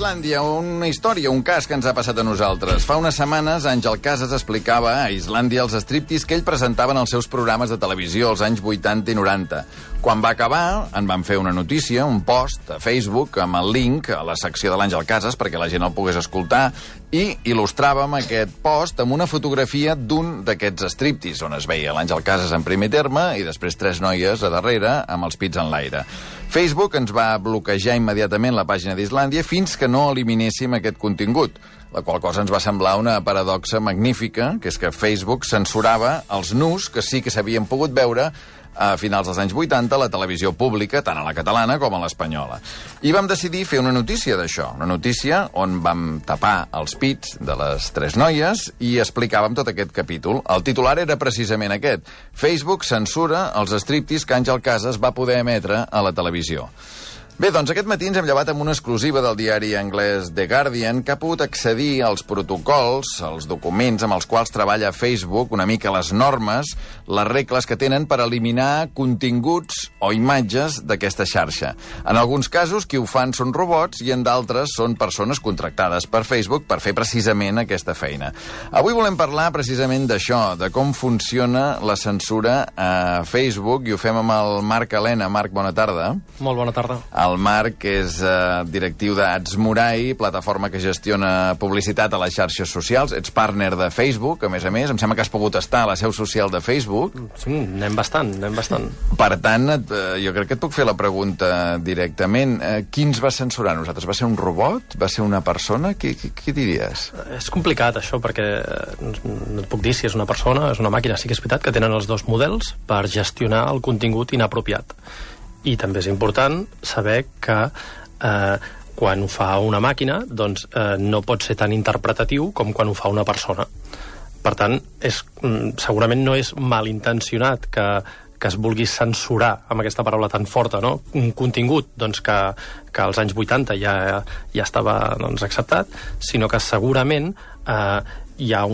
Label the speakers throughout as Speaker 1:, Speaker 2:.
Speaker 1: Islàndia, una història, un cas que ens ha passat a nosaltres. Fa unes setmanes, Àngel Casas explicava a Islàndia els striptease que ell presentava en els seus programes de televisió als anys 80 i 90. Quan va acabar, en van fer una notícia, un post a Facebook amb el link a la secció de l'Àngel Casas perquè la gent el pogués escoltar, i il·lustràvem aquest post amb una fotografia d'un d'aquests striptease, on es veia l'Àngel Casas en primer terme i després 3 noies a darrere amb els pits en l'aire. Facebook ens va bloquejar immediatament la pàgina d'Islàndia fins que no eliminéssim aquest contingut, la qual cosa ens va semblar una paradoxa magnífica, que és que Facebook censurava els nus que sí que s'havien pogut veure a finals dels anys 80 a la televisió pública, tant a la catalana com a l'espanyola. I vam decidir fer una notícia d'això, una notícia on vam tapar els pits de les 3 noies i explicàvem tot aquest capítol. El titular era precisament aquest: Facebook censura els striptease que Àngel Casas va poder emetre a la televisió. Bé, doncs aquest matí ens hem llevat amb una exclusiva del diari anglès The Guardian, que ha pogut accedir als protocols, als documents amb els quals treballa Facebook, una mica les normes, les regles que tenen per eliminar continguts o imatges d'aquesta xarxa. En alguns casos, qui ho fan són robots i en d'altres són persones contractades per Facebook per fer precisament aquesta feina. Avui volem parlar precisament d'això, de com funciona la censura a Facebook, i ho fem amb el Marc Helena. Marc, bona tarda.
Speaker 2: Molt bona tarda.
Speaker 1: El Marc és directiu d'Adsmurai, plataforma que gestiona publicitat a les xarxes socials. Ets partner de Facebook, a més. Em sembla que has pogut estar a la seu social de Facebook.
Speaker 2: Sí, anem bastant.
Speaker 1: Per tant, jo crec que et puc fer la pregunta directament. Qui ens va censurar a nosaltres? Va ser un robot? Va ser una persona? Què diries?
Speaker 2: És complicat, això, perquè no et puc dir si és una persona, és una màquina. Sí que és veritat que tenen els dos models per gestionar el contingut inapropiat. I també és important saber que quan ho fa una màquina, doncs no pot ser tan interpretatiu com quan ho fa una persona. Per tant, segurament no és malintencionat que es vulgui censurar, amb aquesta paraula tan forta, no? Un contingut doncs, que als anys 80 ja estava acceptat, sinó que segurament hi ha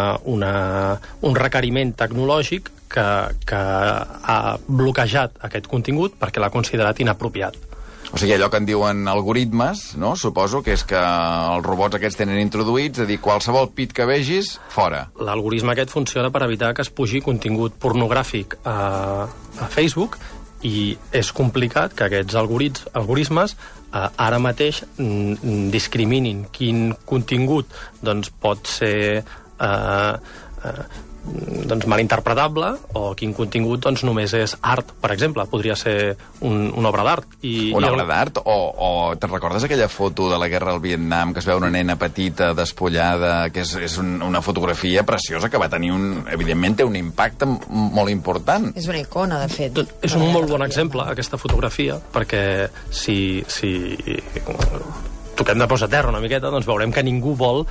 Speaker 2: un requeriment tecnològic que ha bloquejat aquest contingut perquè l'ha considerat inapropiat.
Speaker 1: O sigui, allò que en diuen algoritmes, no? Suposo que és que els robots aquests tenen introduïts, a dir, qualsevol pit que vegis, fora.
Speaker 2: L'algoritme aquest funciona per evitar que es pugi contingut pornogràfic a Facebook, i és complicat que aquests algoritmes ara mateix discriminin quin contingut doncs, pot ser malinterpretable, o quin contingut doncs, només és art, per exemple. Podria ser una obra d'art.
Speaker 1: Una obra d'art? O te'n recordes aquella foto de la guerra al Vietnam, que es veu una nena petita, despullada, que és una fotografia preciosa que va tenir evidentment té un impacte molt important.
Speaker 3: És una icona, de fet.
Speaker 2: És un molt bon exemple, aquesta fotografia, perquè si toquem de peus a terra una miqueta, doncs veurem que ningú vol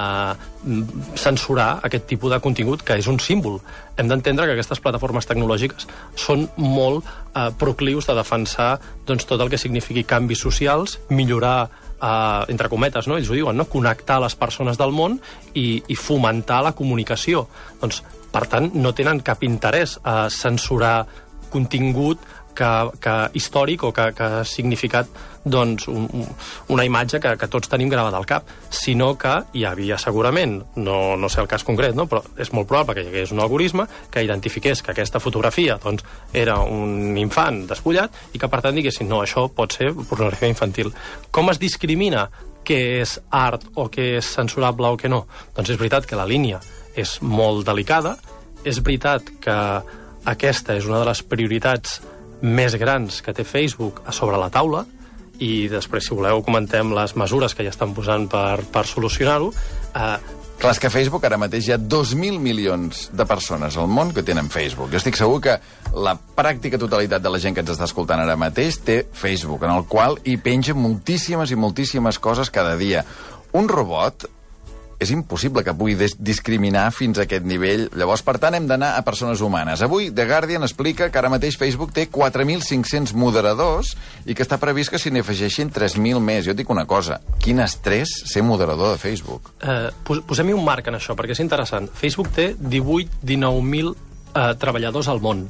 Speaker 2: censurar aquest tipus de contingut, que és un símbol. Hem d'entendre que aquestes plataformes tecnològiques són molt proclius de defensar doncs, tot el que signifiqui canvis socials, millorar, entre cometes, no? Ells ho diuen, no? Connectar les persones del món i fomentar la comunicació. Doncs, per tant, no tenen cap interès a censurar contingut històric o que ha significat doncs, una imatge que tots tenim gravada al cap, sinó que hi havia segurament, no sé el cas concret, no? Però és molt probable que hi hagués un algoritme que identifiqués que aquesta fotografia doncs, era un infant despullat i que per tant diguessin, no, això pot ser pornografia infantil. Com es discrimina què és art o què és censurable o què no? Doncs és veritat que la línia és molt delicada, és veritat que aquesta és una de les prioritats més grans que té Facebook a sobre la taula, i després, si voleu, comentem les mesures que ja estan posant per solucionar-ho.
Speaker 1: Clar, és que Facebook ara mateix hi ha 2.000 milions de persones al món que tenen Facebook. Jo estic segur que la pràctica totalitat de la gent que ens està escoltant ara mateix té Facebook, en el qual hi penja moltíssimes i moltíssimes coses cada dia. Un robot és impossible que pugui discriminar fins a aquest nivell. Llavors, per tant, hem d'anar a persones humanes. Avui, The Guardian explica que ara mateix Facebook té 4.500 moderadors i que està previst que s'hi n'afegeixin 3.000 més. Jo et dic una cosa, quin estrès ser moderador de Facebook.
Speaker 2: Posem-hi un marc en això, perquè és interessant. Facebook té 18-19.000 treballadors al món.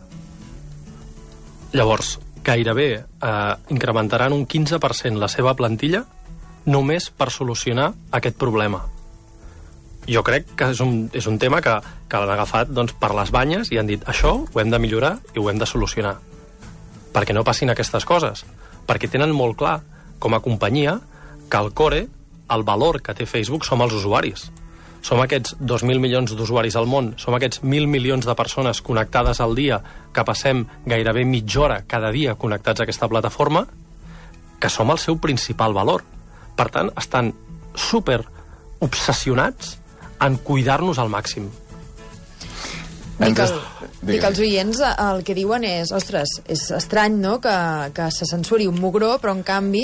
Speaker 2: Llavors, gairebé incrementaran un 15% la seva plantilla només per solucionar aquest problema. Jo crec que és un tema que l'han agafat doncs, per les banyes i han dit això ho hem de millorar i ho hem de solucionar. Perquè no passin aquestes coses. Perquè tenen molt clar, com a companyia, que el core, el valor que té Facebook som els usuaris. Som aquests 2.000 milions d'usuaris al món, som aquests 1.000 milions de persones connectades al dia, que passem gairebé mitja hora cada dia connectats a aquesta plataforma, que som el seu principal valor. Per tant, estan super obsessionats en cuidar-nos al màxim.
Speaker 3: Dic els oients el que diuen és, ostres, és estrany, no?, que se censuri un mugró, però en canvi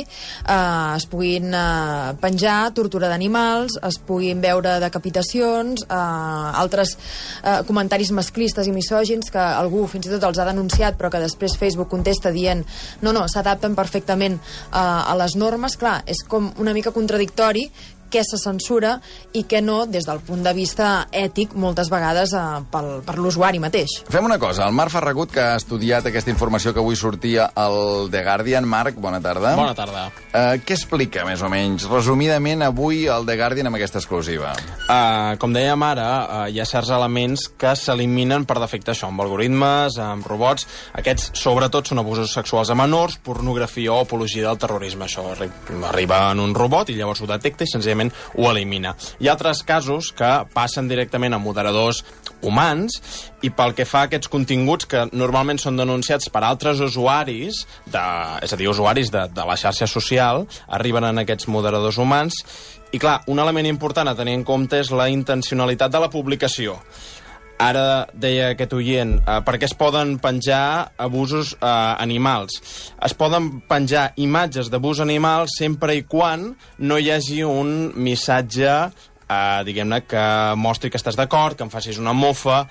Speaker 3: es puguin penjar tortura d'animals, es puguin veure decapitacions, altres comentaris masclistes i misògins que algú fins i tot els ha denunciat, però que després Facebook contesta dient no, s'adapten perfectament a les normes. Clar, és com una mica contradictori què se censura i què no, des del punt de vista ètic, moltes vegades per l'usuari mateix.
Speaker 1: Fem una cosa, el Marc Ferragut, que ha estudiat aquesta informació que avui sortia al The Guardian. Marc, bona tarda.
Speaker 4: Bona tarda.
Speaker 1: Què explica, més o menys, resumidament, avui al The Guardian amb aquesta exclusiva?
Speaker 4: Com dèiem ara, hi ha certs elements que s'eliminen per defecte això, amb algoritmes, amb robots. Aquests, sobretot, són abusos sexuals a menors, pornografia o apologia del terrorisme. Això arriba en un robot i llavors ho detecta i senzillament ho elimina. Hi ha altres casos que passen directament a moderadors humans i pel que fa a aquests continguts que normalment són denunciats per altres usuaris, és a dir, usuaris de la xarxa social, arriben en aquests moderadors humans i, clar, un element important a tenir en compte és la intencionalitat de la publicació. Ara deia aquest oient, per què es poden penjar abusos animals? Es poden penjar imatges d'abús animal sempre i quan no hi hagi un missatge, diguem-ne, que mostri que estàs d'acord, que em facis una mofa,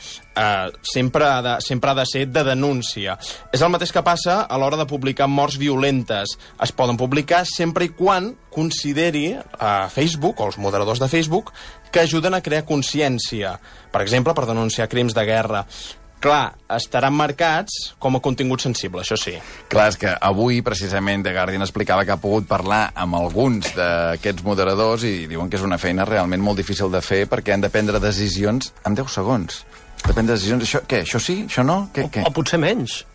Speaker 4: sempre ha de ser de denúncia. És el mateix que passa a l'hora de publicar morts violentes. Es poden publicar sempre i quan consideri Facebook, o els moderadors de Facebook, que ajuden a crear consciència, per exemple, per denunciar crims de guerra. Clar, estaran marcats com a contingut sensible, això sí.
Speaker 1: Clar, és que avui, precisament, The Guardian explicava que ha pogut parlar amb alguns d'aquests moderadors i diuen que és una feina realment molt difícil de fer perquè han de prendre decisions en 10 segons. Depèn de decisions. Això, què? Això sí? Això no? Què?
Speaker 2: O potser menys.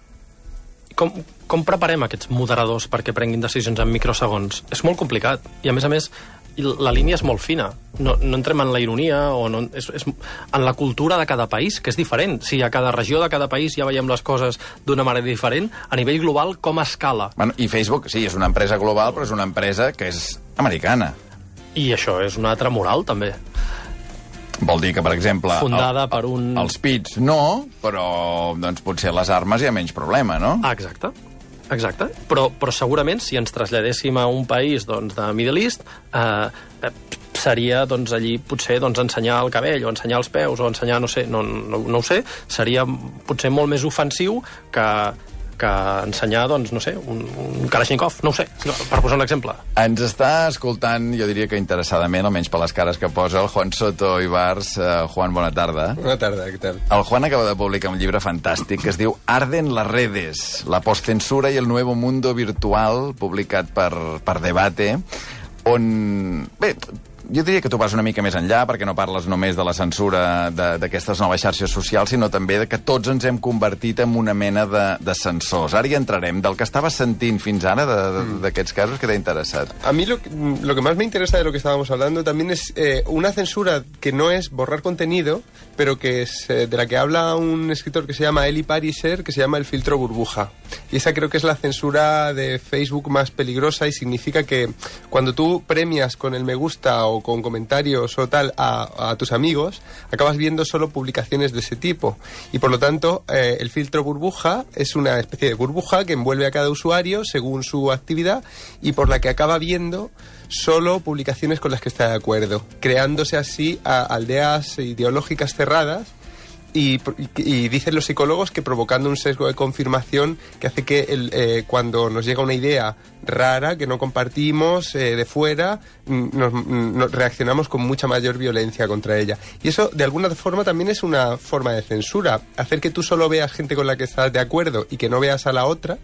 Speaker 2: Com preparem aquests moderadors perquè prenguin decisions en microsegons? És molt complicat. I, a més, la línia és molt fina. No entrem en la ironia o no, és en la cultura de cada país, que és diferent. Si a cada regió de cada país ja veiem les coses d'una manera diferent, a nivell global, com escala?
Speaker 1: Bueno, i Facebook, sí, és una empresa global, però és una empresa que és americana.
Speaker 2: I això és una altra moral, també.
Speaker 1: Vol dir que, per exemple...
Speaker 2: Fundada per un...
Speaker 1: Els pits no, però doncs, potser les armes hi ha menys problema, no?
Speaker 2: Exacte. Però segurament, si ens traslladéssim a un país doncs, de Middle East, seria doncs, allí potser doncs, ensenyar el cabell o ensenyar els peus o ensenyar, no sé, no ho sé, seria potser molt més ofensiu que ensenyar, doncs, no sé, un Kalashnikov, no ho sé, per posar un exemple.
Speaker 1: Ens està escoltant, jo diria que interessadament, almenys per les cares que posa, el Juan Soto Ibars. Juan, bona tarda.
Speaker 5: Bona tarda, què tal?
Speaker 1: El Juan acaba de publicar un llibre fantàstic que es diu Arden las redes, la postcensura y el nuevo mundo virtual, publicat per Debate, on... Bé, jo diria que tu vas una mica més enllà, perquè no parles només de la censura d'aquestes noves xarxes socials, sinó també de que tots ens hem convertit en una mena de censors. Ara hi entrarem. Del que estaves sentint fins ara, d'aquests casos, que t'ha interessat?
Speaker 5: A mí lo que más me interesa de lo que estábamos hablando también es una censura que no es borrar contenido, pero que es de la que habla un escritor que se llama Eli Pariser, que se llama el filtro burbuja. Y esa creo que es la censura de Facebook más peligrosa y significa que cuando tú premias con el me gusta o con comentarios o tal a tus amigos, acabas viendo solo publicaciones de ese tipo. Y por lo tanto, el filtro burbuja es una especie de burbuja que envuelve a cada usuario según su actividad y por la que acaba viendo solo publicaciones con las que está de acuerdo, creándose así aldeas ideológicas cerradas. Y dicen los psicólogos que provocando un sesgo de confirmación que hace que cuando nos llega una idea rara que no compartimos de fuera, nos reaccionamos con mucha mayor violencia contra ella. Y eso de alguna forma también es una forma de censura. Hacer que tú solo veas gente con la que estás de acuerdo y que no veas a la otra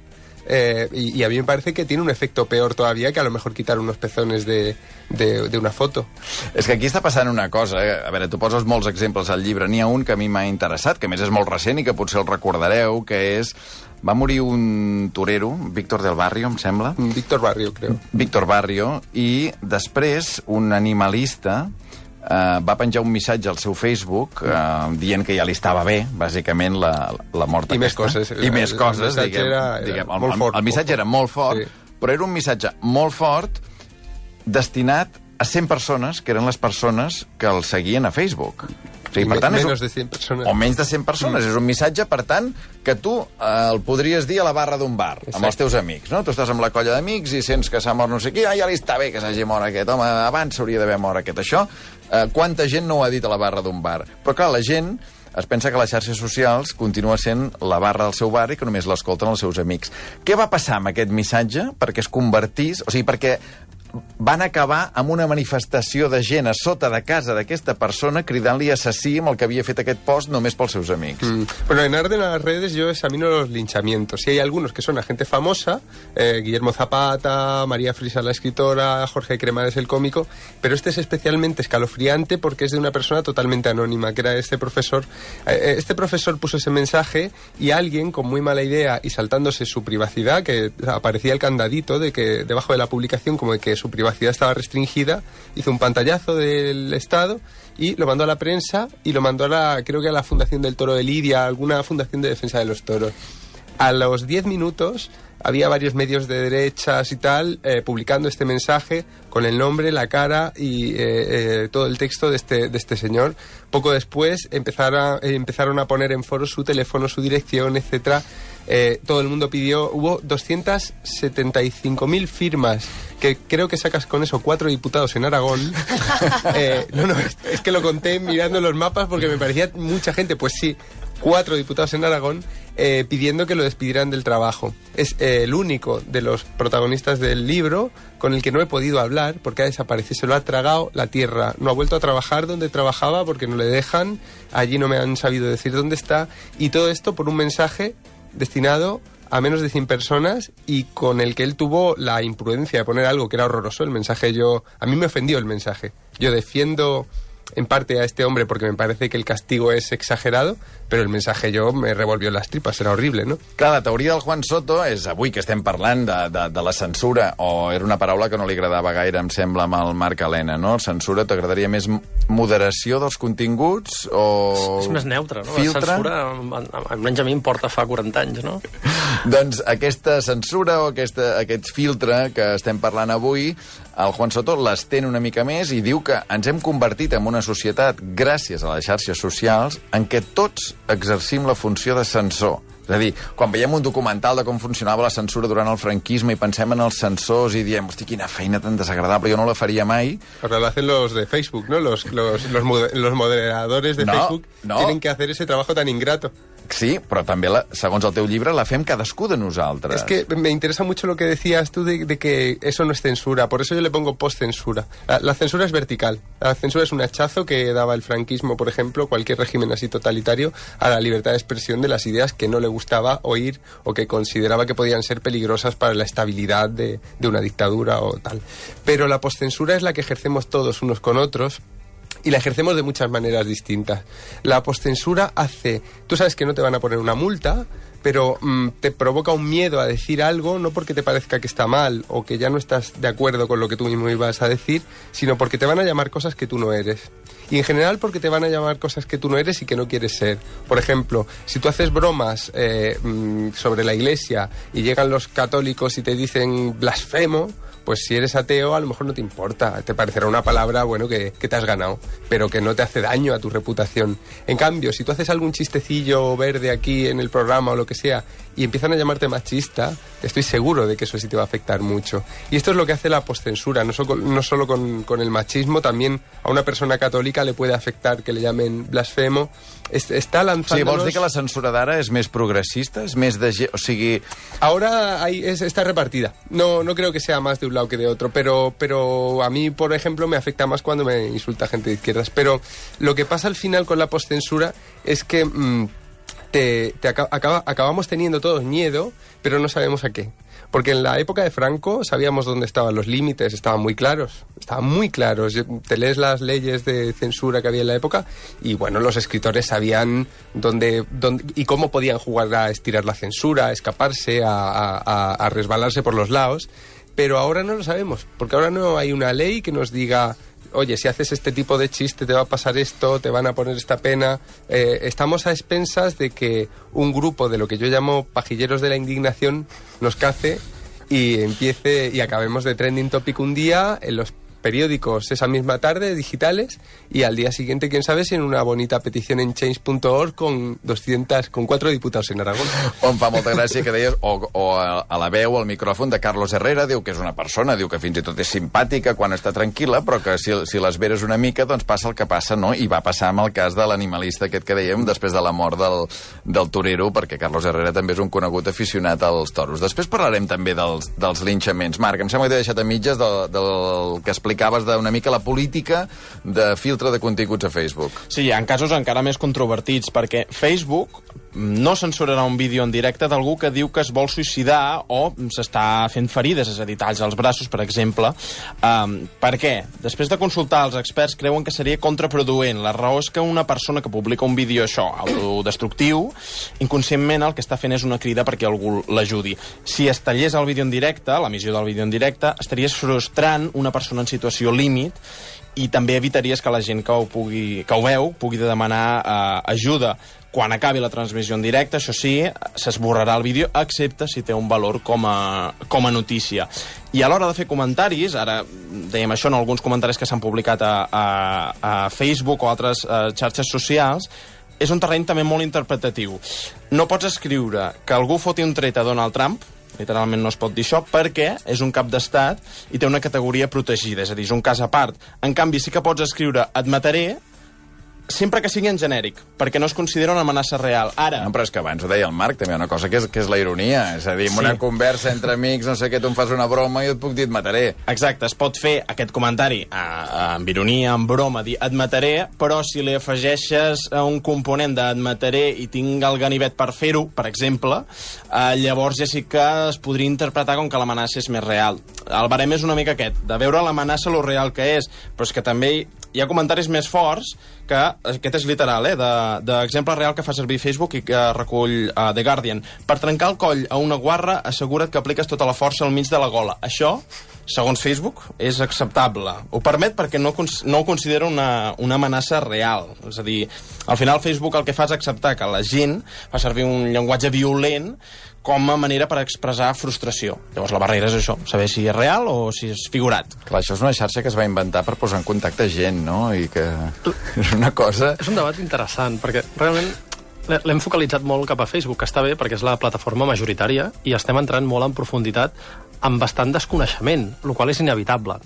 Speaker 5: y a mí me parece que tiene un efecto peor todavía que a lo mejor quitar unos pezones de una foto.
Speaker 1: És que aquí està passant una cosa, A veure, tu poses molts exemples al llibre. N'hi ha un que a mi m'ha interessat, que a més és molt recent i que potser el recordareu, que és... Va morir un torero, Víctor del Barrio, em sembla.
Speaker 5: Víctor Barrio, creo.
Speaker 1: Víctor Barrio, i després un animalista va penjar un missatge al seu Facebook dient que ja li estava bé, bàsicament, la mort
Speaker 5: I
Speaker 1: aquesta.
Speaker 5: Més coses.
Speaker 1: I més coses, diguem. El missatge era molt fort, sí. Però era un missatge molt fort destinat a 100 persones, que eren les persones que el seguien a Facebook. O sigui, per tant,
Speaker 5: menys de 100 persones.
Speaker 1: O menys de 100 persones. És un missatge, per tant, que tu el podries dir a la barra d'un bar, exacte, amb els teus amics, no? Tu estàs amb la colla d'amics i sents que s'ha mort no sé qui, ja li està bé que s'hagi mort aquest, home, abans s'hauria d'haver mort aquest. Això, quanta gent no ho ha dit a la barra d'un bar? Però, clar, la gent es pensa que les xarxes socials continua sent la barra del seu bar i que només l'escolten els seus amics. Què va passar amb aquest missatge perquè es convertís... O sigui, perquè van acabar amb una manifestació de gent a sota de casa d'aquesta persona cridant-li assassí amb el que havia fet aquest post només pels seus amics.
Speaker 5: Bueno, en orden a las redes yo examino los linchamientos. Sí, hay algunos que son a gente famosa, Guillermo Zapata, María Frisa la escritora, Jorge Cremades el cómico, pero este es especialmente escalofriante porque es de una persona totalmente anónima, que era este profesor. Este profesor puso ese mensaje y alguien con muy mala idea y saltándose su privacidad, que aparecía el candadito de que debajo de la publicación como de que su privacidad estaba restringida, hizo un pantallazo del Estado y lo mandó a la prensa y lo mandó creo que a la Fundación del Toro de Lidia, alguna fundación de defensa de los toros. A los 10 minutos había varios medios de derechas y tal publicando este mensaje con el nombre, la cara y todo el texto de este señor. Poco después empezaron a poner en foros su teléfono, su dirección, etcétera. Todo el mundo pidió, hubo 275.000 firmas, que creo que sacas con eso 4 diputados en Aragón. Es que lo conté mirando los mapas porque me parecía mucha gente. Pues sí, 4 diputados en Aragón pidiendo que lo despidieran del trabajo. Es el único de los protagonistas del libro con el que no he podido hablar porque ha desaparecido, se lo ha tragado la tierra, no ha vuelto a trabajar donde trabajaba porque no le dejan, allí no me han sabido decir dónde está, y todo esto por un mensaje destinado a menos de 100 personas y con el que él tuvo la imprudencia de poner algo que era horroroso. El mensaje a mí me ofendió el mensaje. Yo defiendo en parte a este hombre porque me parece que el castigo es exagerado, però el mensaje me revolvió les tripes, era horrible, no?
Speaker 1: Clar, la teoria del Juan Soto és, avui que estem parlant de la censura, o era una paraula que no li agradava gaire, em sembla, amb el Marc Helena, no? Censura, t'agradaria més moderació dels continguts o...
Speaker 2: És més neutre, no?
Speaker 1: Filtre?
Speaker 2: La censura, almenys a mi em porta fa 40 anys, no?
Speaker 1: Doncs aquesta censura o aquest filtre que estem parlant avui, el Juan Soto l'estén una mica més i diu que ens hem convertit en una societat, gràcies a les xarxes socials, en què tots exercim la funció de censor. És a dir, quan veiem un documental de com funcionava la censura durant el franquisme i pensem en els censors i diem, hosti, quina feina tan desagradable, jo no la faria mai.
Speaker 5: Ahora lo hacen los de Facebook, ¿no? Los moderadores de Facebook tienen que hacer ese trabajo tan ingrato.
Speaker 1: Sí, però també, segons el teu llibre, la fem cadascú de nosaltres.
Speaker 5: Es que me interesa mucho lo que decías tú de que eso no es censura, por eso yo le pongo post-censura. La censura es vertical. La censura es un hachazo que daba el franquismo, por ejemplo, cualquier régimen así totalitario, a la libertad de expresión de las ideas que no le gustaba oír o que consideraba que podían ser peligrosas para la estabilidad de una dictadura o tal. Pero la postcensura es la que ejercemos todos unos con otros, y la ejercemos de muchas maneras distintas. La postcensura hace... Tú sabes que no te van a poner una multa, pero te provoca un miedo a decir algo, no porque te parezca que está mal o que ya no estás de acuerdo con lo que tú mismo ibas a decir, sino porque te van a llamar cosas que tú no eres. Y en general porque te van a llamar cosas que tú no eres y que no quieres ser. Por ejemplo, si tú haces bromas sobre la Iglesia y llegan los católicos y te dicen blasfemo, pues si eres ateo a lo mejor no te importa, te parecerá una palabra, bueno, que te has ganado, pero que no te hace daño a tu reputación. En cambio, si tú haces algún chistecillo verde aquí en el programa o lo que sea y empiezan a llamarte machista, estoy seguro de que eso sí te va a afectar mucho. Y esto es lo que hace la postcensura, no solo con el machismo, también a una persona católica le puede afectar que le llamen blasfemo. Está lanzándonos...
Speaker 1: Sí, vols dir que la censura d'ara és més progressista? És més de... O sigui...
Speaker 5: Ahora está repartida. No creo que sea más de un lado que de otro, pero a mí, por ejemplo, me afecta más cuando me insulta gente de izquierdas. Pero lo que pasa al final con la postcensura es que acabamos teniendo todos miedo, pero no sabemos a qué. Porque en la época de Franco sabíamos dónde estaban los límites, estaban muy claros. Te lees las leyes de censura que había en la época y, bueno, los escritores sabían dónde y cómo podían jugar a estirar la censura, a escaparse, a resbalarse por los lados. Pero ahora no lo sabemos, porque ahora no hay una ley que nos diga: oye, si haces este tipo de chiste te va a pasar esto, te van a poner esta pena. Estamos a expensas de que un grupo de lo que yo llamo pajilleros de la indignación nos cace y acabemos de trending topic un día en los periódicos esa misma tarde, digitales, y al día siguiente, quién sabe, si en una bonita petición en change.org con 4 diputados en Aragón.
Speaker 1: Em fa molta gràcia que deies, o a la veu, al micròfon de Carlos Herrera, diu que és una persona, diu que fins i tot és simpàtica quan està tranquil·la, però que si l'esveres una mica, doncs passa el que passa, no? I va passar amb el cas de l'animalista aquest que dèiem, després de la mort del torero, perquè Carlos Herrera també és un conegut aficionat als toros. Després parlarem també dels linxaments. Marc, em sembla que t'he deixat a mitges del que explicaves d'una mica la política de filtre de continguts a Facebook.
Speaker 4: Sí, en casos encara més controvertits, perquè Facebook no censurarà un vídeo en directe d'algú que diu que es vol suïcidar o s'està fent ferides, és a dir, talls als braços, per exemple. Per què? Després de consultar els experts, creuen que seria contraproduent. La raó és que una persona que publica un vídeo autodestructiu, inconscientment el que està fent és una crida perquè algú l'ajudi. Si es tallés el vídeo en directe, l'emissió del vídeo en directe, estaries frustrant una persona en situació límit i també evitaries que la gent que ho veu pugui demanar ajuda. Quan acabi la transmissió en directe, això sí, s'esborrarà el vídeo, excepte si té un valor com a notícia. I a l'hora de fer comentaris, ara dèiem això en alguns comentaris que s'han publicat a Facebook o altres xarxes socials, és un terreny també molt interpretatiu. No pots escriure que algú foti un tret a Donald Trump, literalment no es pot dir això, perquè és un cap d'estat i té una categoria protegida, és a dir, és un cas a part. En canvi, sí que pots escriure et mataré, sempre que sigui en genèric, perquè no es considera una amenaça real. Ara...
Speaker 1: No, però és que abans ho deia el Marc, també hi ha una cosa que és la ironia. És a dir, en una conversa entre amics, no sé què, tu em fas una broma i et puc dir et mataré.
Speaker 4: Exacte, es pot fer aquest comentari amb ironia, amb broma, dir et mataré, però si li afegeixes un component de et mataré i tinc el ganivet per fer-ho, per exemple, llavors ja sí que es podria interpretar com que l'amenaça és més real. El barem és una mica aquest, de veure l'amenaça lo real que és, però és que també hi ha comentaris més forts que, aquest és literal, d'exemple real que fa servir Facebook i que recull The Guardian. Per trencar el coll a una guarra, assegura't que apliques tota la força al mig de la gola. Això, segons Facebook, és acceptable. Ho permet perquè no ho considera una amenaça real. És a dir, al final Facebook el que fa és acceptar que la gent fa servir un llenguatge violent com a manera per expressar frustració. Llavors la barrera és això, saber si és real o si és figurat.
Speaker 1: Clar, això és una xarxa que es va inventar per posar en contacte gent, no? I que és una cosa...
Speaker 2: És un debat interessant, perquè realment l'hem focalitzat molt cap a Facebook, que està bé perquè és la plataforma majoritària i estem entrant molt en profunditat amb bastant desconeixement, el qual és inevitable.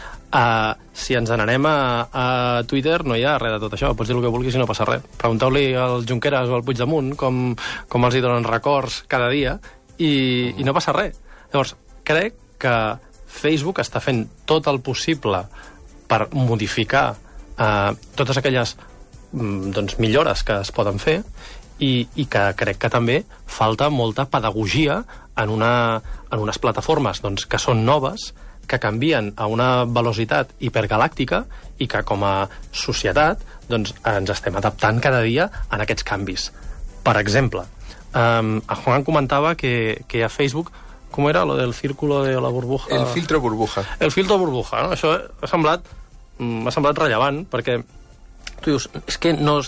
Speaker 2: Si ens n'anem a Twitter no hi ha res de tot això, pots dir el que vulguis i no passa res. Pregunteu-li al Junqueras o al Puigdemunt com els hi donen records cada dia i no passa res. Llavors, crec que Facebook està fent tot el possible per modificar totes aquelles millores que es poden fer i que crec que també falta molta pedagogia en unes plataformes que són noves, que canvien a una velocitat hipergalàctica i que com a societat ens estem adaptant cada dia en aquests canvis. Per exemple, Juan comentava que a Facebook, com era lo del círculo de la burbuja?
Speaker 5: El filtro burbuja.
Speaker 2: El filtro burbuja, no? Això m'ha semblat rellevant perquè tu dius, és que nos...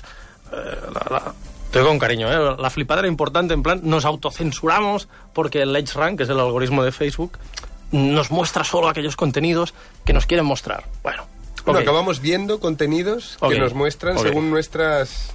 Speaker 2: Te digo con cariño, la flipada era importante, en plan, nos autocensuramos porque el EdgeRank, que es el algoritmo de Facebook, nos muestra solo aquellos contenidos que nos quieren mostrar. Bueno, okay.
Speaker 5: No, acabamos viendo contenidos que nos muestran según nuestras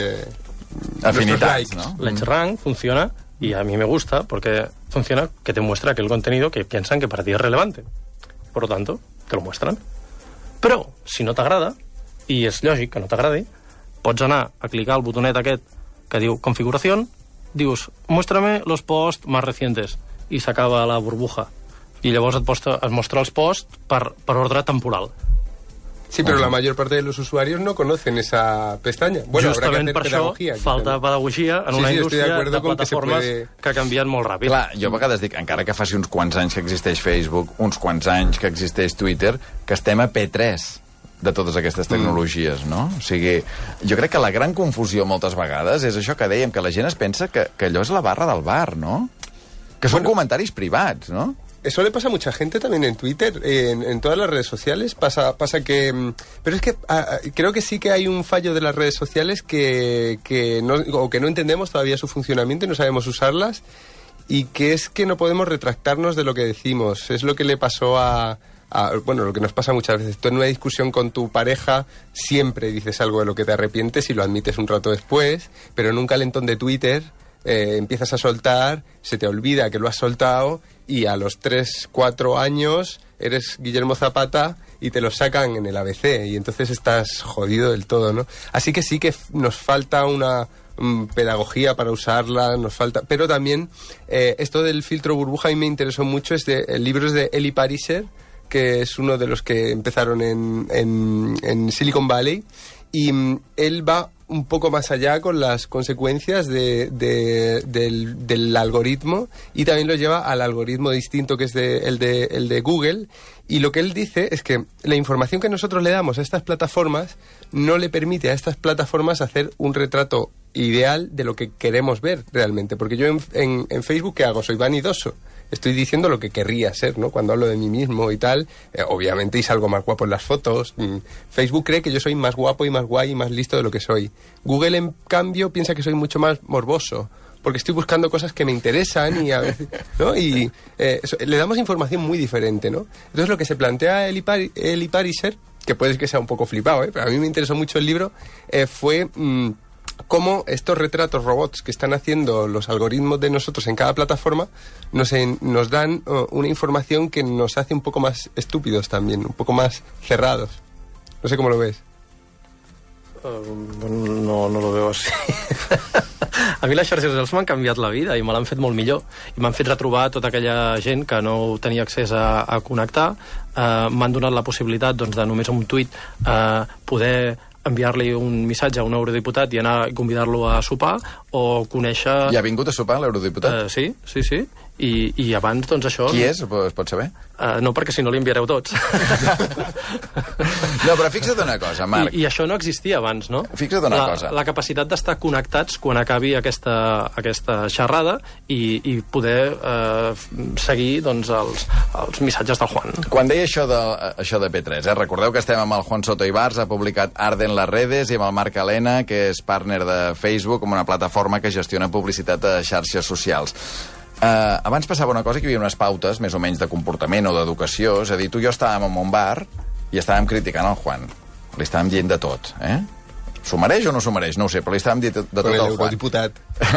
Speaker 1: afinidades, ¿no?
Speaker 2: El EdgeRank funciona, y a mí me gusta, porque funciona que te muestra aquel contenido que piensan que para ti es relevante. Por lo tanto, te lo muestran. Però, si no t'agrada, i és lògic que no t'agradi, pots anar a clicar el botonet aquest que diu configuració, dius, muéstrame los posts más recientes, i s'acaba la burbuja. I llavors es mostra els posts per ordre temporal.
Speaker 5: Sí, pero la mayor parte de los usuarios no conocen esa pestaña. Bueno,
Speaker 2: justament
Speaker 5: habrá que hacer
Speaker 2: per
Speaker 5: pedagogía.
Speaker 2: això falta pedagogia en una indústria de plataformes que canvien molt ràpid.
Speaker 1: Clar, jo a vegades dic, encara que faci uns quants anys que existeix Facebook, uns quants anys que existeix Twitter, que estem a P3 de totes aquestes tecnologies, no? O sigui, jo crec que la gran confusió moltes vegades és això que dèiem, que la gent es pensa que allò és la barra del bar, no? Que són comentaris privats, ¿no?
Speaker 5: Eso le pasa a mucha gente también en Twitter, en todas las redes sociales. Pasa que... Pero es que creo que sí que hay un fallo de las redes sociales que no entendemos todavía su funcionamiento y no sabemos usarlas, y que es que no podemos retractarnos de lo que decimos. Es lo que le pasó bueno, lo que nos pasa muchas veces. Tú en una discusión con tu pareja siempre dices algo de lo que te arrepientes y lo admites un rato después, pero en un calentón de Twitter empiezas a soltar, se te olvida que lo has soltado y a los 3-4 años eres Guillermo Zapata y te lo sacan en el ABC y entonces estás jodido del todo, ¿no? Así que sí que nos falta una pedagogía para usarla, nos falta... Pero también esto del filtro burbuja a mí me interesó mucho, el libro es de Eli Pariser, que es uno de los que empezaron en Silicon Valley, y él va un poco más allá con las consecuencias del algoritmo, y también lo lleva al algoritmo distinto que es el de Google. Y lo que él dice es que la información que nosotros le damos a estas plataformas no le permite a estas plataformas hacer un retrato ideal de lo que queremos ver realmente. Porque yo en Facebook, ¿qué hago? Soy vanidoso. Estoy diciendo lo que querría ser, ¿no? Cuando hablo de mí mismo y tal, obviamente, y salgo más guapo en las fotos. Facebook cree que yo soy más guapo y más guay y más listo de lo que soy. Google, en cambio, piensa que soy mucho más morboso, porque estoy buscando cosas que me interesan y a veces, ¿no? Y le damos información muy diferente, ¿no? Entonces lo que se plantea Eli Pariser, que puede que sea un poco flipado, pero a mí me interesó mucho el libro, fue... cómo estos retratos robots que están haciendo los algoritmos de nosotros en cada plataforma nos dan una información que nos hace un poco más estúpidos también, un poco más cerrados. No sé cómo lo ves.
Speaker 2: No lo veo així. A mi les xarxes socials m'han canviat la vida i me l'han fet molt millor. I m'han fet retrobar tota aquella gent que no tenia accés a connectar. M'han donat la possibilitat, doncs, de només amb un tuit poder enviar-li un missatge a un eurodiputat i anar a convidar-lo a sopar, o conèixer...
Speaker 1: I ha vingut a sopar l'eurodiputat?
Speaker 2: Sí. I abans, doncs, això...
Speaker 1: Qui és? Es pot saber?
Speaker 2: No, perquè si no li enviareu tots.
Speaker 1: No, però fixa't una cosa, Marc.
Speaker 2: I això no existia abans, no?
Speaker 1: Fixa't una cosa.
Speaker 2: La capacitat d'estar connectats quan acabi aquesta xerrada i poder seguir, doncs, els missatges del Juan.
Speaker 1: Quan deia això de P3, recordeu que estem amb el Juan Soto Ibars, ha publicat Arde en les redes, i amb el Marc Helena, que és partner de Facebook, com una plataforma que gestiona publicitat a xarxes socials. Abans passava una cosa, que hi havia unes pautes més o menys de comportament o d'educació, és a dir, tu i jo estàvem en un bar i estàvem criticant el Juan, li estàvem dient de tot, S'ho mereix o no s'ho mereix? No ho sé, però li estàvem dient de tot al Juan.
Speaker 5: Diputat.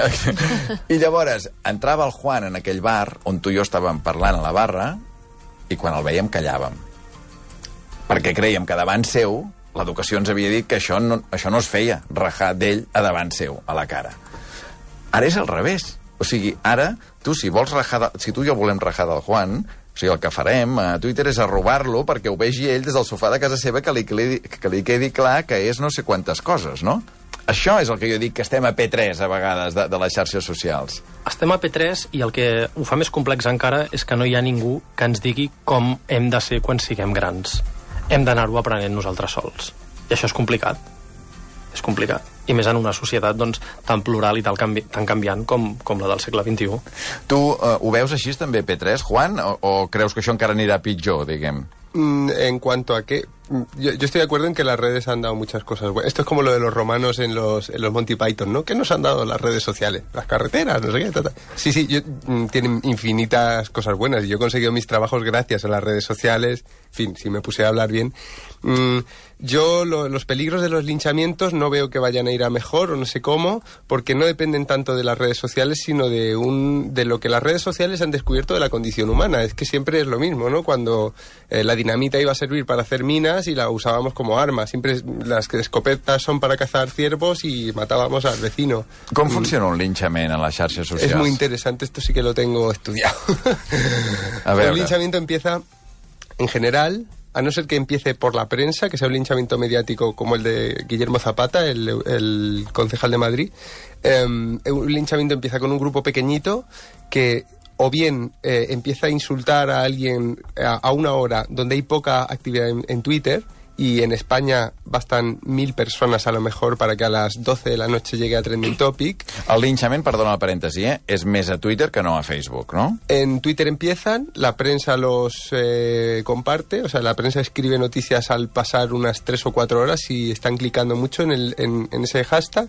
Speaker 1: I llavors entrava el Juan en aquell bar on tu i jo estàvem parlant a la barra, i quan el veiem callàvem, perquè creiem que davant seu l'educació ens havia dit que això no es feia, rajar d'ell a davant seu, a la cara. Ara és al revés. O sigui, ara, tu, si tu i jo volem rajar del Juan, o sigui, el que farem a Twitter és arrobar-lo perquè ho vegi ell des del sofà de casa seva, que li quedi clar que és no sé quantes coses, no? Això és el que jo dic, que estem a P3 a vegades de les xarxes socials.
Speaker 2: Estem a P3 i el que ho fa més complex encara és que no hi ha ningú que ens digui com hem de ser quan siguem grans. Hem d'anar-ho aprenent nosaltres sols. I això és complicat. És complicat. I més en una societat, doncs, tan plural i tan canviant com la del segle XXI.
Speaker 1: Tu ho veus així també, P3, Juan, o creus que això encara anirà pitjor, diguem?
Speaker 5: En cuanto a que... Yo estoy de acuerdo en que las redes han dado muchas cosas buenas. Esto es como lo de los romanos en los Monty Python, ¿no? ¿Qué nos han dado las redes sociales? Las carreteras, no sé qué. Sí, tienen infinitas cosas buenas. Y yo he conseguido mis trabajos gracias a las redes sociales. En fin, si me puse a hablar bien. Yo los peligros de los linchamientos no veo que vayan a ir a mejor, o no sé cómo, porque no dependen tanto de las redes sociales, sino de lo que las redes sociales han descubierto de la condición humana. Es que siempre es lo mismo, ¿no? Cuando la dinamita iba a servir para hacer minas y la usábamos como arma. Siempre las escopetas son para cazar ciervos y matábamos al vecino.
Speaker 1: Com funciona un linchament en les xarxes socials?
Speaker 5: Es muy interesante, esto sí que lo tengo estudiado.
Speaker 1: A veure.
Speaker 5: El linchamiento empieza, en general, a no ser que empiece por la prensa, que sea un linchamiento mediático como el de Guillermo Zapata, el concejal de Madrid. Un linchamiento empieza con un grupo pequeñito que o bien empieza a insultar a alguien a una hora donde hay poca actividad en Twitter, y en España bastan 1.000 personas a lo mejor para que a las 12 de la noche llegue a Trending Topic.
Speaker 1: El linchament, perdona el parèntesi, és més a Twitter que no a Facebook, ¿no?
Speaker 5: En Twitter empiezan, la prensa los comparte, o sea, la prensa escribe noticias al pasar unas 3 o 4 horas y están clicando mucho en ese hashtag,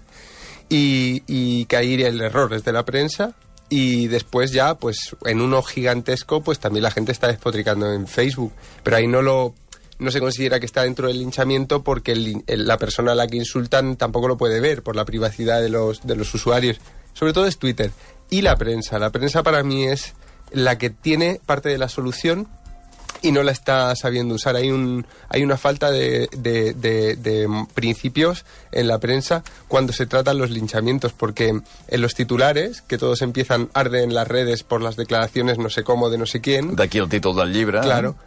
Speaker 5: y que ahí el error es de la prensa. Y después ya, pues en uno gigantesco, pues también la gente está despotricando en Facebook, pero ahí no se considera que está dentro del linchamiento porque la persona a la que insultan tampoco lo puede ver por la privacidad de los usuarios. Sobre todo es Twitter. Y la prensa. La prensa para mí es la que tiene parte de la solución y no la está sabiendo usar. Hay una falta de principios en la prensa cuando se tratan los linchamientos, porque en los titulares, que todos empiezan, arden las redes por las declaraciones no sé cómo de no sé quién.
Speaker 1: D'aquí el títol del llibre.
Speaker 5: Claro.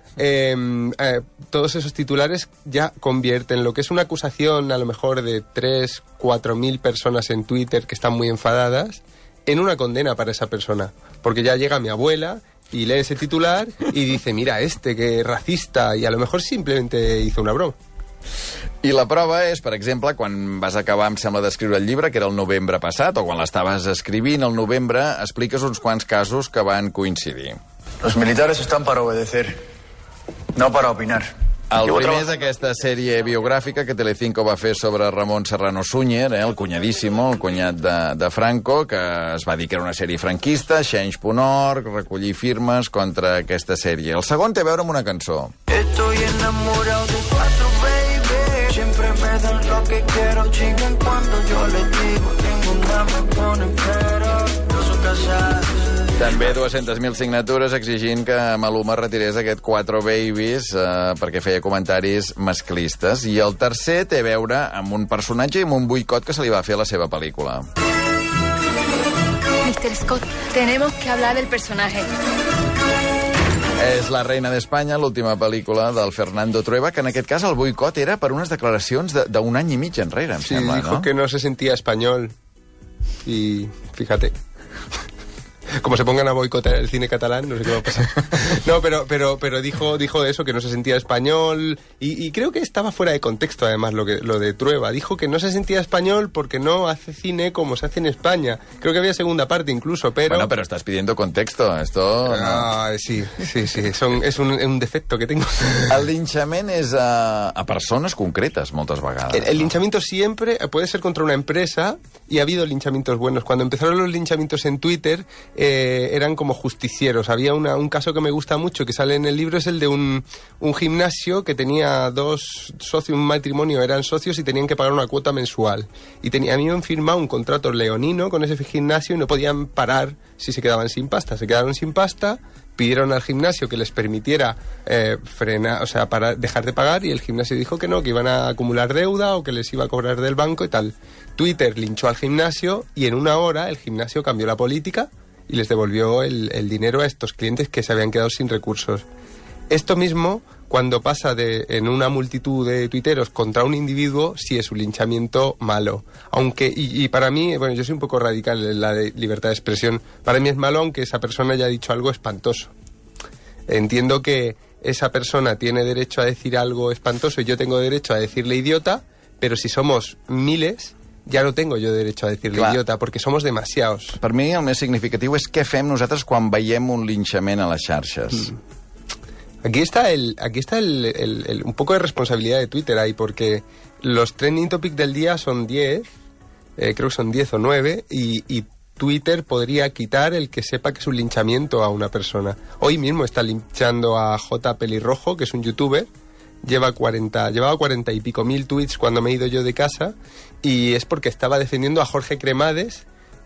Speaker 5: Todos esos titulares ya convierten lo que es una acusación a lo mejor de 3, 4.000 personas en Twitter que están muy enfadadas en una condena para esa persona, porque ya llega mi abuela y lee ese titular y dice, mira, que racista, i a lo mejor simplemente hizo una broma.
Speaker 1: I la prova és, per exemple, quan vas acabar, em sembla, d'escriure el llibre, que era el novembre passat, o quan l'estaves escrivint el novembre, expliques uns quants casos que van coincidir.
Speaker 6: Los militares están para obedecer, no para opinar.
Speaker 1: El primer és aquesta sèrie biogràfica que Telecinco va fer sobre Ramon Serrano Súñer, el cunyadíssimo, el cunyat de Franco, que es va dir que era una sèrie franquista, Change.org, recollir firmes contra aquesta sèrie. El segon té a veure amb una cançó.
Speaker 7: Estoy enamorado de 4, baby. Siempre me dan lo que quiero, chingan cuando yo les digo. Ninguna me pone pero, no son casadas.
Speaker 1: També 200.000 signatures exigint que Maluma retirés aquest 4 babies perquè feia comentaris masclistes. I el tercer té a veure amb un personatge i amb un boicot que se li va fer a la seva pel·lícula.
Speaker 8: Mr. Scott, tenemos que hablar del personaje.
Speaker 1: És La reina d'Espanya, l'última pel·lícula del Fernando Trueba, que en aquest cas el boicot era per unes declaracions d'un any i mig enrere, em sembla,
Speaker 5: dijo,
Speaker 1: ¿no?
Speaker 5: Que no se sentía español. Y fíjate... Como se pongan a boicotear el cine catalán, no sé qué va a pasar. No, pero dijo eso, que no se sentía español, y creo que estaba fuera de contexto, además, lo de Trueba. Dijo que no se sentía español porque no hace cine como se hace en España. Creo que había segunda parte incluso, pero...
Speaker 1: Bueno, pero estás pidiendo contexto, esto...
Speaker 5: Ah, sí, es un defecto que tengo.
Speaker 1: El linchament és a persones concretes, moltes vegades.
Speaker 5: El linchamiento siempre puede ser contra una empresa, y ha habido linchamientos buenos. Cuando empezaron los linchamientos en Twitter... eran como justicieros. Había un caso que me gusta mucho, que sale en el libro, es el de un gimnasio que tenía 2 socios, un matrimonio, eran socios y tenían que pagar una cuota mensual. Y habían firmado un contrato leonino con ese gimnasio y no podían parar si se quedaban sin pasta. Se quedaron sin pasta, pidieron al gimnasio que les permitiera frenar, o sea, dejar de pagar, y el gimnasio dijo que no, que iban a acumular deuda o que les iba a cobrar del banco y tal. Twitter linchó al gimnasio y en una hora el gimnasio cambió la política y les devolvió el dinero a estos clientes que se habían quedado sin recursos. Esto mismo, cuando pasa en una multitud de tuiteros contra un individuo, sí es un linchamiento malo. Aunque, y para mí, bueno, yo soy un poco radical en la de libertad de expresión. Para mí es malo aunque esa persona haya dicho algo espantoso. Entiendo que esa persona tiene derecho a decir algo espantoso y yo tengo derecho a decirle idiota, pero si somos miles... ja no tengo jo derecho a decirle idiota, perquè somos demasiados.
Speaker 1: Per mi el més significatiu és què fem nosaltres quan veiem un linchament a les xarxes.
Speaker 5: Aquí está un poco de responsabilidad de Twitter ahí, porque los trending topics del día son 10, creo que son 10 o 9, y Twitter podría quitar el que sepa que es un linchamiento a una persona. Hoy mismo está linchando a J. Pelirrojo, que es un youtuber. Llevaba 40 y pico mil tweets cuando me he ido yo de casa, y es porque estaba defendiendo a Jorge Cremades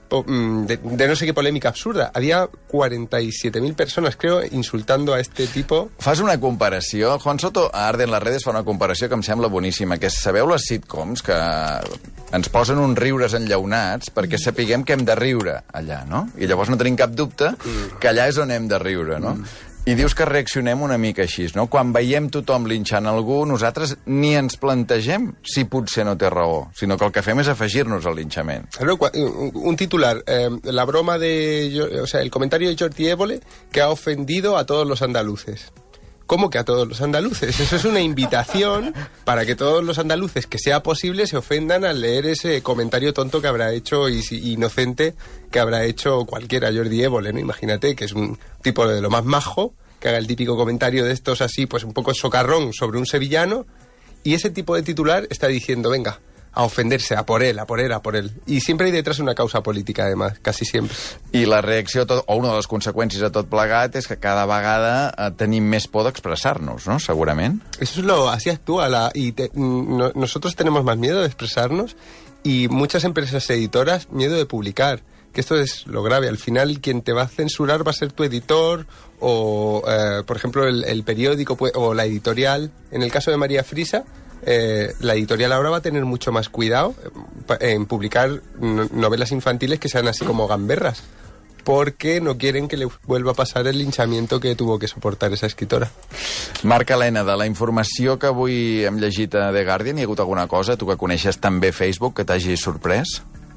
Speaker 5: de no sé qué polémica absurda. Había 47.000 personas, creo, insultando a este tipo.
Speaker 1: Fas una comparació. Juan Soto, a Arde en les redes, fa una comparació que em sembla boníssima, que sabeu les sitcoms que ens posen uns riures enllaunats perquè sapiguem que hem de riure allà, no? I llavors no tenim cap dubte que allà és on hem de riure, no? I dius que reaccionem una mica així, no? Quan veiem tothom linxant algú, nosaltres ni ens plantegem si potser no té raó, sinó que el que fem és afegir-nos al linxament.
Speaker 5: Claro, un titular, la broma el comentario de Jordi Évole que ha ofendido a todos los andaluces. ¿Cómo que a todos los andaluces? Eso es una invitación para que todos los andaluces, que sea posible, se ofendan al leer ese comentario tonto que habrá hecho y inocente que habrá hecho cualquiera, Jordi Évole, ¿no? Imagínate que es un tipo de lo más majo, que haga el típico comentario de estos así, pues un poco socarrón sobre un sevillano, y ese tipo de titular está diciendo, venga, a ofenderse, a por él, a por él, a por él. I sempre hi detrás una causa política, además, casi siempre.
Speaker 1: I la reacció, o una de les conseqüències de tot plegat, és que cada vegada tenim més por d'expressar-nos, ¿no? Segurament.
Speaker 5: Eso es así actúa. Nosotros tenemos más miedo de expresarnos y muchas empresas editoras miedo de publicar. Que esto es lo grave. Al final, quien te va a censurar va a ser tu editor o, por ejemplo, el periódico o la editorial. En el caso de María Frisa, la editorial ahora va a tener mucho más cuidado en publicar novelas infantiles que sean así como gamberras, porque no quieren que le vuelva a pasar el linchamiento que tuvo que soportar esa escritora.
Speaker 1: Marc Helena, de la informació que avui hem llegit a The Guardian, hi ha hagut alguna cosa, tu que coneixes també Facebook, que t'hagi sorprès?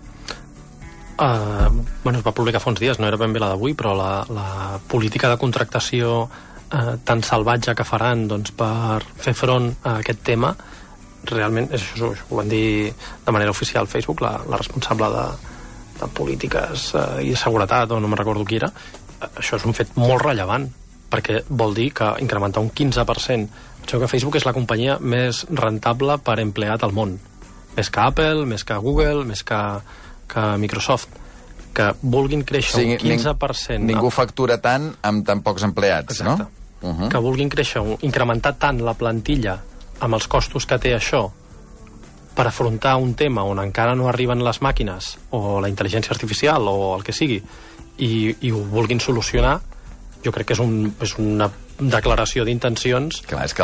Speaker 2: Es va publicar fa uns dies, no era ben bé la d'avui, però la política de contractació tan salvatge que faran per fer front a aquest tema, realment, això ho van dir de manera oficial Facebook, la responsable de polítiques i de seguretat, o no me'n recordo qui era. Això és un fet molt rellevant, perquè vol dir que incrementar un 15%. Això que Facebook és la companyia més rentable per empleat al món. Més que Apple, més que Google, més que Microsoft. Que vulguin créixer un 15%...
Speaker 1: Ningú factura tant amb tan pocs empleats,
Speaker 2: exacte, no? Que vulguin créixer, incrementar tant la plantilla amb els costos que té això per afrontar un tema on encara no arriben les màquines o la intel·ligència artificial o el que sigui i ho vulguin solucionar, jo crec que és una declaració d'intencions.
Speaker 1: Clar, és que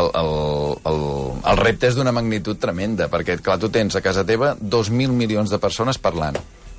Speaker 1: el repte és d'una magnitud tremenda, perquè, clar, tu tens a casa teva 2.000 milions de persones parlant.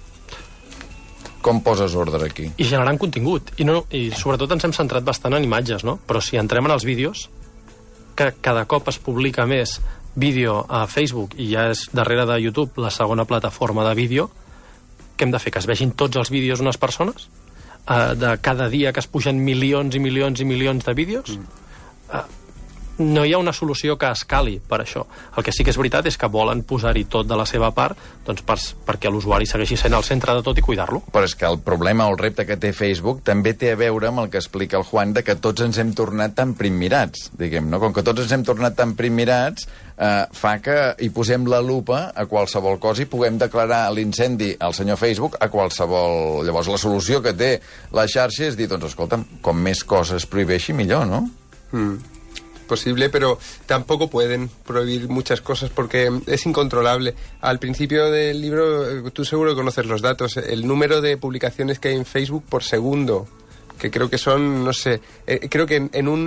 Speaker 1: Com poses ordre aquí?
Speaker 2: I generant contingut. I sobretot ens hem centrat bastant en imatges, no? Però si entrem en els vídeos, que cada cop es publica més vídeo a Facebook i ja és darrere de YouTube la segona plataforma de vídeo, què hem de fer? Que es vegin tots els vídeos unes persones? De cada dia que es pugen milions i milions i milions de vídeos? No hi ha una solució que escali per això. El que sí que és veritat és que volen posar-hi tot de la seva part perquè l'usuari segueixi sent al centre de tot i cuidar-lo.
Speaker 1: Però és que el problema o el repte que té Facebook també té a veure amb el que explica el Juan, de que tots ens hem tornat tan primmirats, diguem, no? Com que tots ens hem tornat tan primmirats, fa que hi posem la lupa a qualsevol cosa i puguem declarar l'incendi al senyor Facebook a qualsevol... Llavors la solució que té la xarxa és dir, doncs escolta'm, com més coses prohibeixi, millor, no?
Speaker 5: Posible, pero tampoco pueden prohibir muchas cosas porque es incontrolable. Al principio del libro, tú seguro conoces los datos, el número de publicaciones que hay en Facebook por segundo, que creo que son, no sé, creo que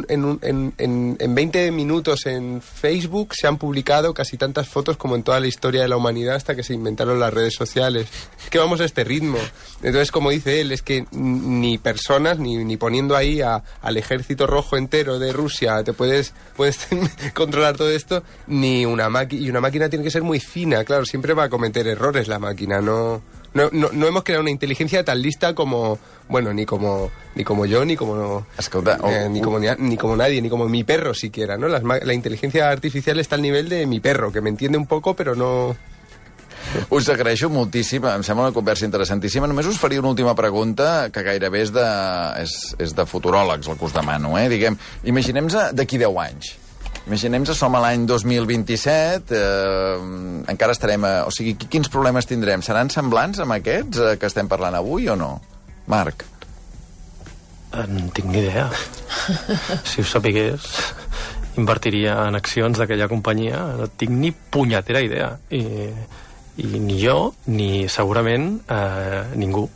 Speaker 5: en 20 minutos en Facebook se han publicado casi tantas fotos como en toda la historia de la humanidad hasta que se inventaron las redes sociales. Es que vamos a este ritmo. Entonces, como dice él, es que ni personas, ni poniendo ahí al ejército rojo entero de Rusia, puedes controlar todo esto, ni una máquina. Y una máquina tiene que ser muy fina, claro, siempre va a cometer errores la máquina, no hemos creado una inteligencia tan lista como, bueno, ni como yo, ni como nadie, ni como mi perro siquiera, ¿no? La inteligencia artificial està al nivell de mi perro, que m'entiende un poco, però no...
Speaker 1: Us agraeixo moltíssim, em sembla una conversa interessantíssima. Només us faria una última pregunta, que gairebé és de futuròlegs, el que us demano, Diguem, imaginem-nos d'aquí 10 anys. Imaginem-nos, som a l'any 2027, encara estarem... O sigui, quins problemes tindrem? Seran semblants amb aquests que estem parlant avui o no? Marc?
Speaker 2: No tinc ni idea. Si ho sapigués, invertiria en accions d'aquella companyia. No tinc ni punyetera idea. I ni jo, ni segurament ningú.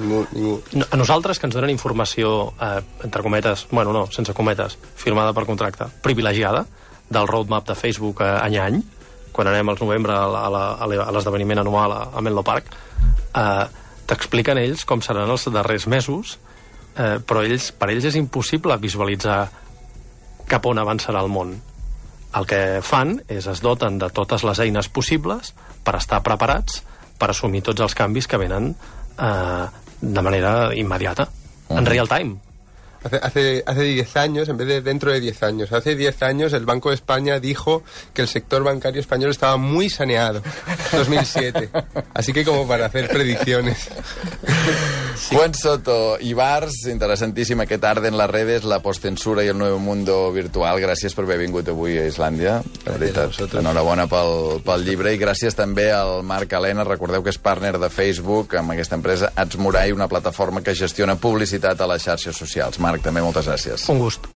Speaker 2: A nosaltres, que ens donen informació, entre cometes, bueno, no, sense cometes, firmada per contracte, privilegiada, del roadmap de Facebook any a any, quan anem al novembre a l'esdeveniment anual a Menlo Park, t'expliquen ells com seran els darrers mesos però per ells és impossible visualitzar cap on avançarà el món. El que fan es doten de totes les eines possibles per estar preparats per assumir tots els canvis que venen de manera immediata, en real time.
Speaker 5: Hace 10 años, en vez de dentro de 10 años, hace 10 años el Banco de España dijo que el sector bancario español estaba muy saneado. 2007. Así que como para hacer predicciones.
Speaker 1: Juan Soto i Bars, interessantíssim aquest art en les redes, la postcensura i el nuevo mundo virtual. Gràcies per haver vingut avui a Islàndia. De veritat, enhorabona pel llibre. I gràcies també al Marc Helena. Recordeu que és partner de Facebook amb aquesta empresa Ads Murai, una plataforma que gestiona publicitat a les xarxes socials. Marc, també moltes gràcies.
Speaker 2: Un gust.